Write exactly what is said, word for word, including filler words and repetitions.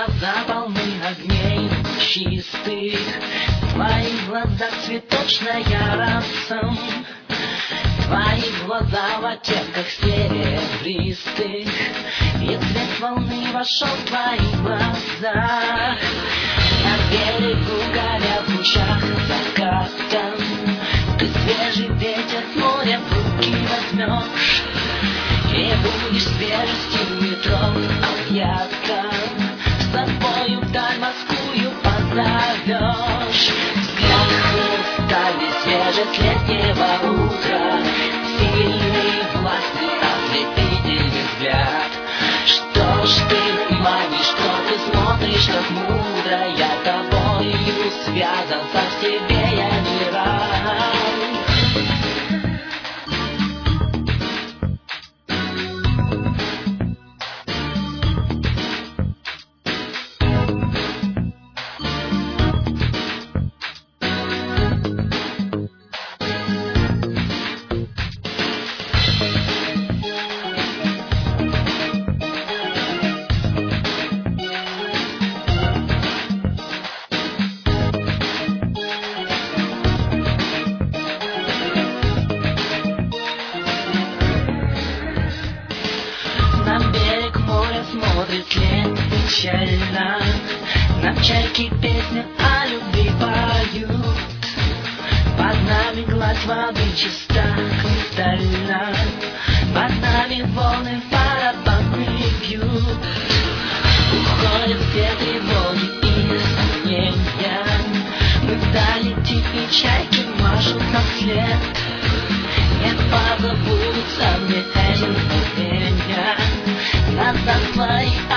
глаза полны огней чистых, в твоих глазах цветочная роса. Твои глаза в оттенках серебристых, и цвет волны вошел в твои глаза. На берегу горят в лучах заката, ты свежий ветер моря в руки возьмешь, и будешь свежестью ветров объята, с собою вдаль морскую позовешь. Взгляд хрустальный, свежесть летнего утра, сильный, властный, ослепительный взгляд. Что ж ты манишь, что ты смотришь так мудро, я тобою связан, сам себе я не рад. На берег моря смотрит лет печально, нам чайки песни о любви поют. Под нами гладь воды чиста, кристальна, под нами волны барабаны бьют. Уходят все тревоги и сомнения, мы вдали тихие чайки машут нам вслед. Не позабудутся мне эти мгновения, назад свои